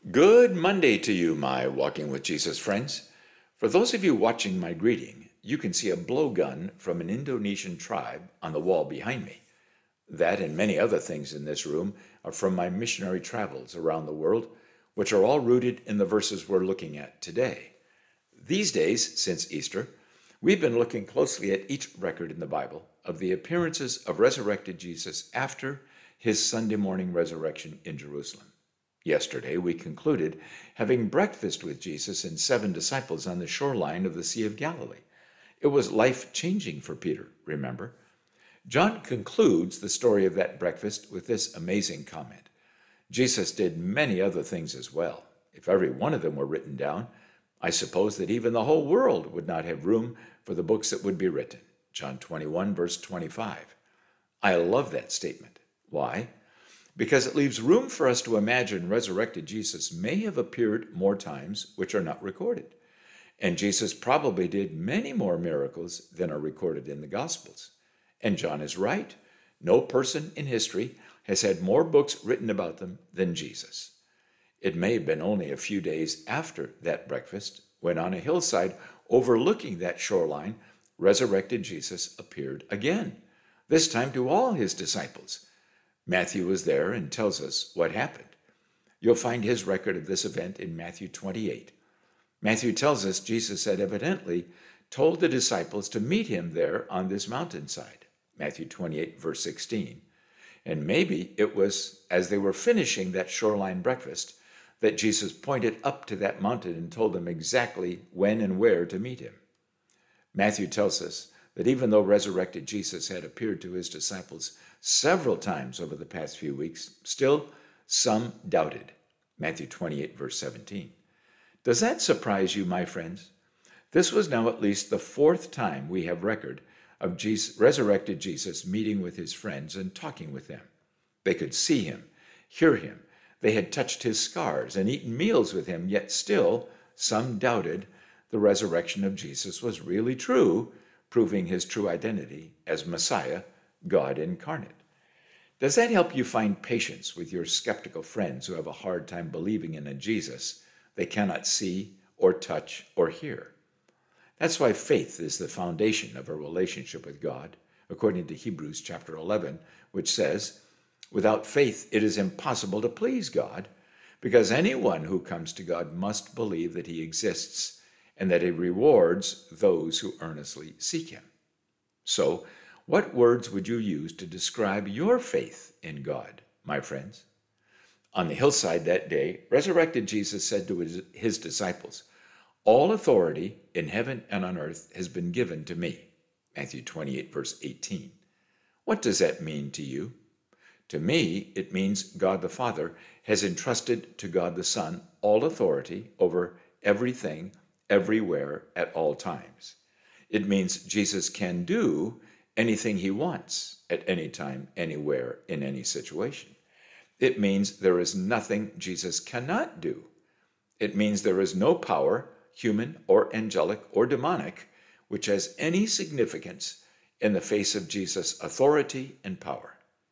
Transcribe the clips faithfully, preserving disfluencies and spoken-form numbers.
Good Monday to you, my Walking with Jesus friends. For those of you watching my greeting, you can see a blowgun from an Indonesian tribe on the wall behind me. That and many other things in this room are from my missionary travels around the world, which are all rooted in the verses we're looking at today. These days, since Easter, we've been looking closely at each record in the Bible of the appearances of resurrected Jesus after his Sunday morning resurrection in Jerusalem. Yesterday, we concluded having breakfast with Jesus and seven disciples on the shoreline of the Sea of Galilee. It was life-changing for Peter, remember? John concludes the story of that breakfast with this amazing comment. Jesus did many other things as well. If every one of them were written down, I suppose that even the whole world would not have room for the books that would be written. John twenty-one, verse twenty-five. I love that statement. Why? Because it leaves room for us to imagine resurrected Jesus may have appeared more times which are not recorded. And Jesus probably did many more miracles than are recorded in the Gospels. And John is right. No person in history has had more books written about them than Jesus. It may have been only a few days after that breakfast when on a hillside overlooking that shoreline, resurrected Jesus appeared again, this time to all his disciples. Matthew was there and tells us what happened. You'll find his record of this event in Matthew twenty-eight. Matthew tells us Jesus had evidently told the disciples to meet him there on this mountainside. Matthew twenty-eight, verse sixteen. And maybe it was as they were finishing that shoreline breakfast that Jesus pointed up to that mountain and told them exactly when and where to meet him. Matthew tells us that even though resurrected Jesus had appeared to his disciples several times over the past few weeks, still some doubted. Matthew twenty-eight, verse seventeen. Does that surprise you, my friends? This was now at least the fourth time we have record of Jesus, resurrected Jesus meeting with his friends and talking with them. They could see him, hear him. They had touched his scars and eaten meals with him, yet still some doubted the resurrection of Jesus was really true, proving his true identity as Messiah, God incarnate. Does that help you find patience with your skeptical friends who have a hard time believing in a Jesus they cannot see or touch or hear? That's why faith is the foundation of a relationship with God, according to Hebrews chapter eleven, which says, without faith it is impossible to please God, because anyone who comes to God must believe that he exists and that he rewards those who earnestly seek him. So, what words would you use to describe your faith in God, my friends? On the hillside that day, resurrected Jesus said to his, his disciples, all authority in heaven and on earth has been given to me. Matthew twenty-eight, verse eighteen. What does that mean to you? To me, it means God the Father has entrusted to God the Son all authority over everything, everywhere, at all times. It means Jesus can do anything he wants at any time, anywhere, in any situation. It means there is nothing Jesus cannot do. It means there is no power, human or angelic or demonic, which has any significance in the face of Jesus' authority and power.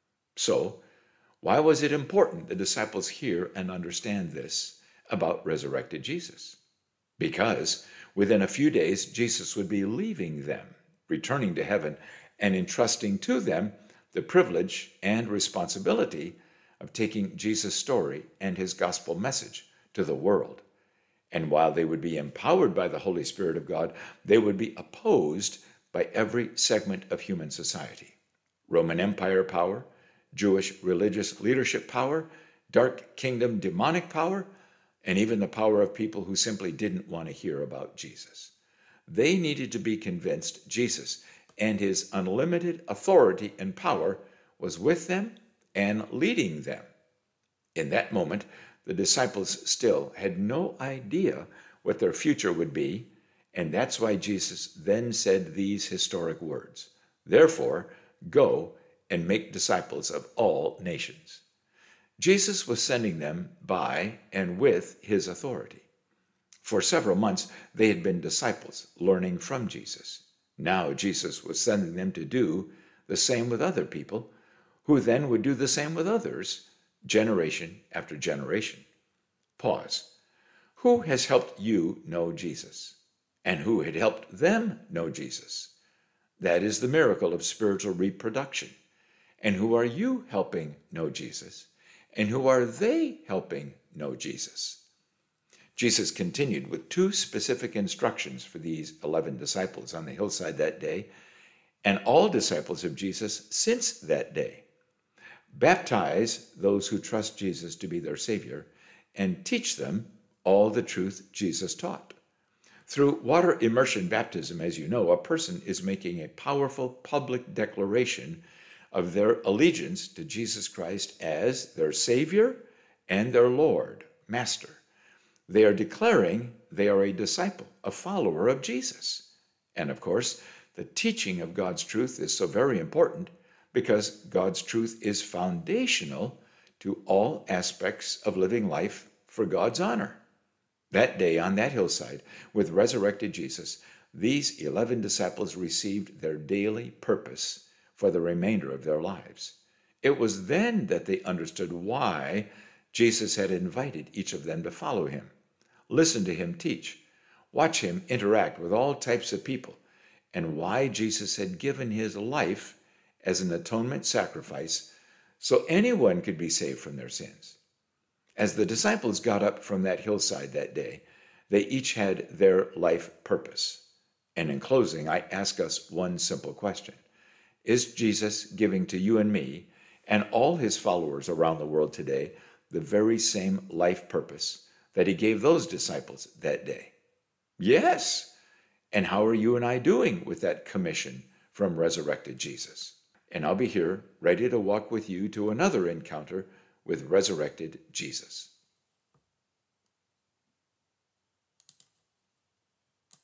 So, why was it important the disciples hear and understand this about resurrected Jesus? Because within a few days, Jesus would be leaving them, returning to heaven, and entrusting to them the privilege and responsibility of taking Jesus' story and his gospel message to the world. And while they would be empowered by the Holy Spirit of God, they would be opposed by every segment of human society. Roman Empire power, Jewish religious leadership power, dark kingdom demonic power, and even the power of people who simply didn't want to hear about Jesus. They needed to be convinced Jesus and his unlimited authority and power was with them and leading them. In that moment, the disciples still had no idea what their future would be, and that's why Jesus then said these historic words, therefore, go and make disciples of all nations. Jesus was sending them by and with his authority. For several months, they had been disciples, learning from Jesus. Now Jesus was sending them to do the same with other people, who then would do the same with others, generation after generation. Pause. Who has helped you know Jesus? And who had helped them know Jesus? That is the miracle of spiritual reproduction. And who are you helping know Jesus? And who are they helping know Jesus? Jesus continued with two specific instructions for these eleven disciples on the hillside that day, and all disciples of Jesus since that day. Baptize those who trust Jesus to be their Savior, and teach them all the truth Jesus taught. Through water immersion baptism, as you know, a person is making a powerful public declaration of their allegiance to Jesus Christ as their Savior and their Lord, Master. They are declaring they are a disciple, a follower of Jesus. And of course, the teaching of God's truth is so very important because God's truth is foundational to all aspects of living life for God's honor. That day on that hillside with resurrected Jesus, these eleven disciples received their daily purpose for the remainder of their lives. It was then that they understood why Jesus had invited each of them to follow him, listen to him teach, watch him interact with all types of people, and why Jesus had given his life as an atonement sacrifice so anyone could be saved from their sins. As the disciples got up from that hillside that day, they each had their life purpose. And in closing, I ask us one simple question. Is Jesus giving to you and me and all his followers around the world today the very same life purpose that he gave those disciples that day? Yes. And how are you and I doing with that commission from resurrected Jesus? And I'll be here ready to walk with you to another encounter with resurrected Jesus.